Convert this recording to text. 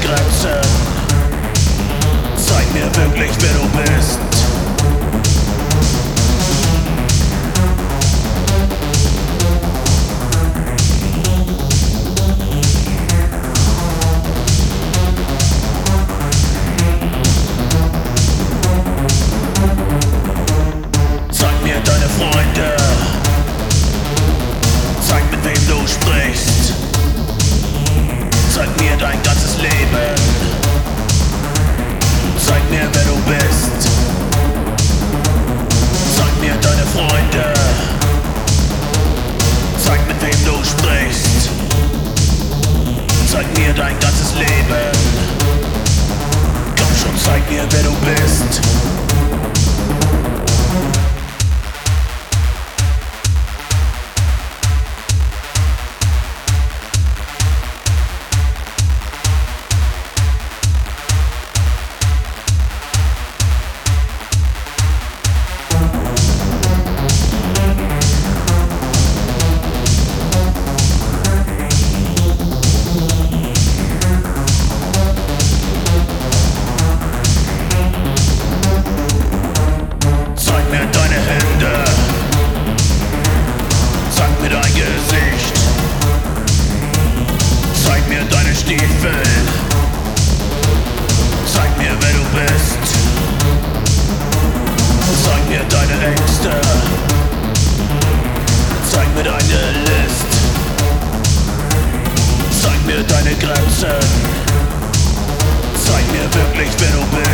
Grenzen. Zeig mir wirklich, wer du bist. Zeig mir deine Freunde. Zeig, mit wem du sprichst. Zeig mir dein ganzes Leben. Zeig mir, wer du bist. Zeig mir deine Freunde. Zeig, mit wem du sprichst. Zeig mir dein ganzes Leben. Komm schon, zeig mir, wer du bist. Zeig mir, wer du bist. Zeig mir deine Ängste. Zeig mir deine List. Zeig mir deine Grenzen. Zeig mir wirklich, wer du bist.